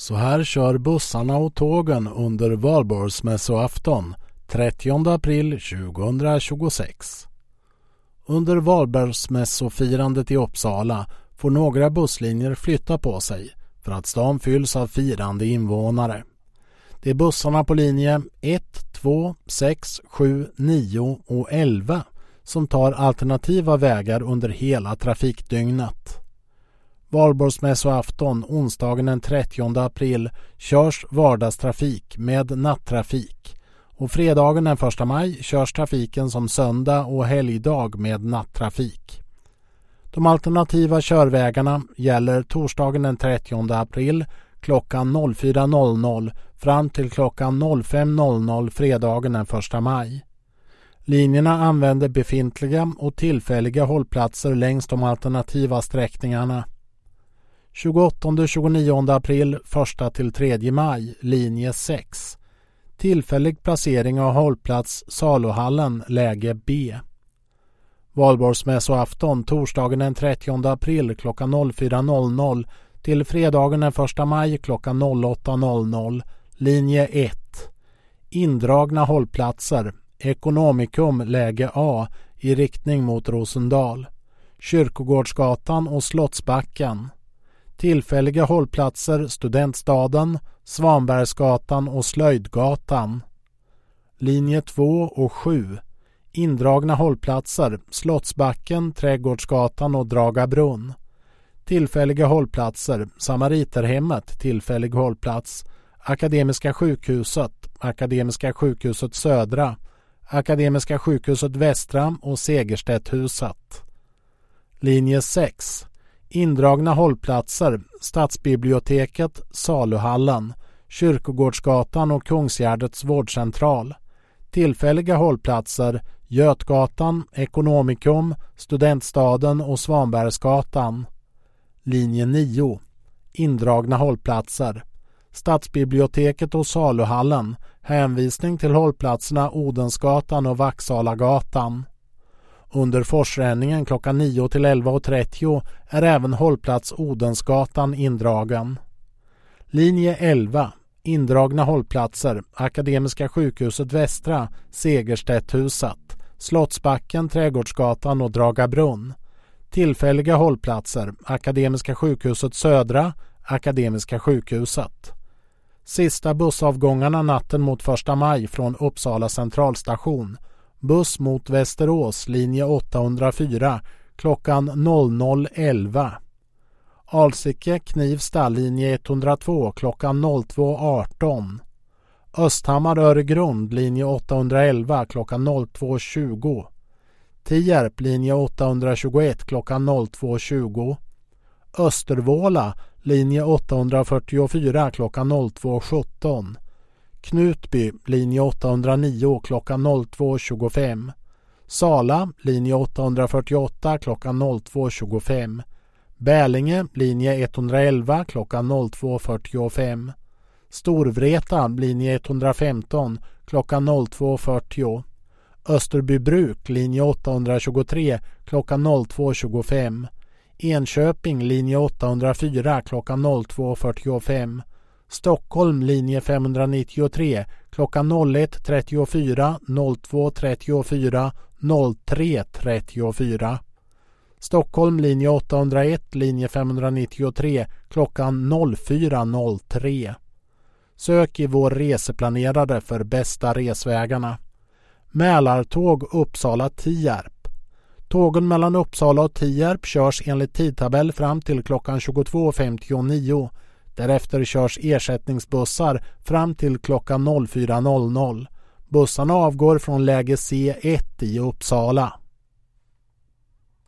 Så här kör bussarna och tågen under valborgsmässoafton 30 april 2026. Under valborgsmässofirandet i Uppsala får några busslinjer flytta på sig för att stan fylls av firande invånare. Det är bussarna på linje 1, 2, 6, 7, 9 och 11 som tar alternativa vägar under hela trafikdygnet. Valborgsmässoafton onsdagen den 30 april körs vardagstrafik med nattrafik och fredagen den 1 maj körs trafiken som söndag och helgdag med nattrafik. De alternativa körvägarna gäller torsdagen den 30 april klockan 04.00 fram till klockan 05.00 fredagen den 1 maj. Linjerna använder befintliga och tillfälliga hållplatser längs de alternativa sträckningarna. 28-29 april 1-3 maj linje 6. Tillfällig placering av hållplats Saluhallen läge B. Valborgsmässoafton torsdagen den 30 april klockan 04.00 till fredagen den 1 maj klockan 08.00 linje 1. Indragna hållplatser Ekonomikum läge A i riktning mot Rosendal, Kyrkogårdsgatan och Slottsbacken. Tillfälliga hållplatser Studentstaden, Svanbergsgatan och Slöjdgatan. Linje 2 och 7. Indragna hållplatser Slottsbacken, Trädgårdsgatan och Dragabrunn. Tillfälliga hållplatser Samariterhemmet, tillfällig hållplats Akademiska sjukhuset Södra, Akademiska sjukhuset Västra och Segerstedthuset. Linje 6. Indragna hållplatser Stadsbiblioteket, Saluhallen, Kyrkogårdsgatan och Kungsgärdets vårdcentral. Tillfälliga hållplatser Götgatan, Ekonomikum, Studentstaden och Svanbergsgatan. Linje 9. Indragna hållplatser Stadsbiblioteket och Saluhallen, hänvisning till hållplatserna Odensgatan och Vaxalagatan. Under forsränningen klockan 9 till 11.30 är även hållplats Odensgatan indragen. Linje 11. Indragna hållplatser Akademiska sjukhuset Västra, Segerstedthuset, Slottsbacken, Trädgårdsgatan och Dragabrunn. Tillfälliga hållplatser Akademiska sjukhuset Södra, Akademiska sjukhuset. Sista bussavgångarna natten mot 1 maj från Uppsala centralstation. Buss mot Västerås, linje 804, klockan 00.11. Alsike, Knivsta, linje 102, klockan 02.18. Östhammar, Öregrund, linje 811, klockan 02.20. Tierp, linje 821, klockan 02.20. Östervåla, linje 844, klockan 02.17. Knutby, linje 809, klockan 02.25. Sala, linje 848, klockan 02.25. Bälinge, linje 111, klockan 02.45. Storvreta, linje 115, klockan 02.40. Österbybruk, linje 823, klockan 02.25. Enköping, linje 804, klockan 02.45. Stockholm, linje 593, klockan 01.34, 02.34, 03.34. Stockholm, linje 801, linje 593, klockan 04.03. Sök i vår reseplanerare för bästa resvägarna. Mälartåg Uppsala-Tierp. Tågen mellan Uppsala och Tierp körs enligt tidtabell fram till klockan 22.59. Därefter körs ersättningsbussar fram till klockan 04.00. Bussarna avgår från läge C1 i Uppsala.